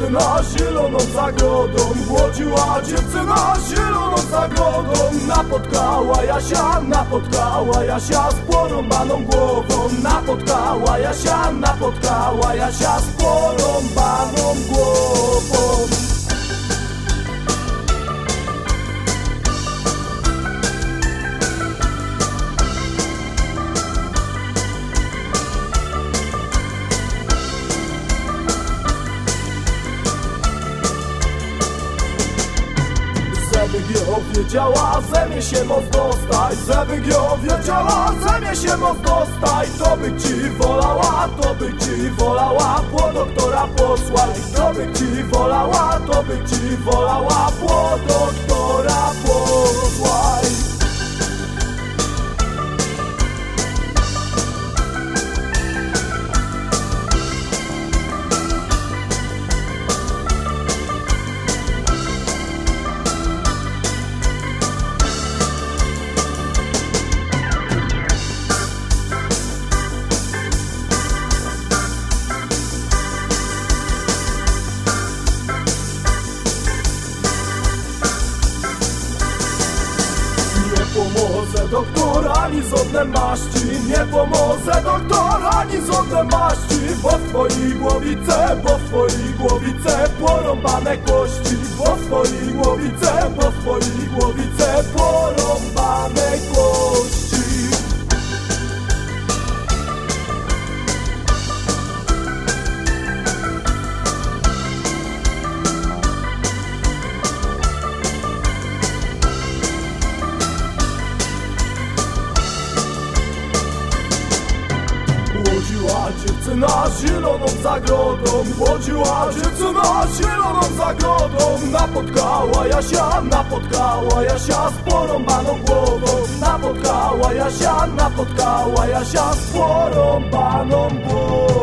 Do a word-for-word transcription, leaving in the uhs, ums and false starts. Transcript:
dziewczyna zieloną zagrodą, błodziła dziewczyna zieloną zagrodą. Napotkała Jasia, napotkała Jasia z porąbaną głową. Napotkała Jasia, napotkała Jasia z porąbaną głową. Żeby ją wiedziała, ze mnie się moc dostać. Żeby ją wiedziała, ze mnie się moc dostać. To by ci wolała, to by ci wolała po doktora posłać. To by ci wolała, to by ci wolała po doktora posłać. Nie pomoże doktor ani żadne maści, nie pomoże doktor ani żadne maści. Bo w twojej głowice, bo w twojej głowice porąbane kości. Bo w twojej głowice, bo w twojej głowice porąbane kości. Błodziła dziewczyna zieloną zagrodą, błodziła dziewczyna zieloną zagrodą. Napotkała Jasia, napotkała Jasia z porąbaną głową. Napotkała Jasia, napotkała Jasia z porąbaną głową.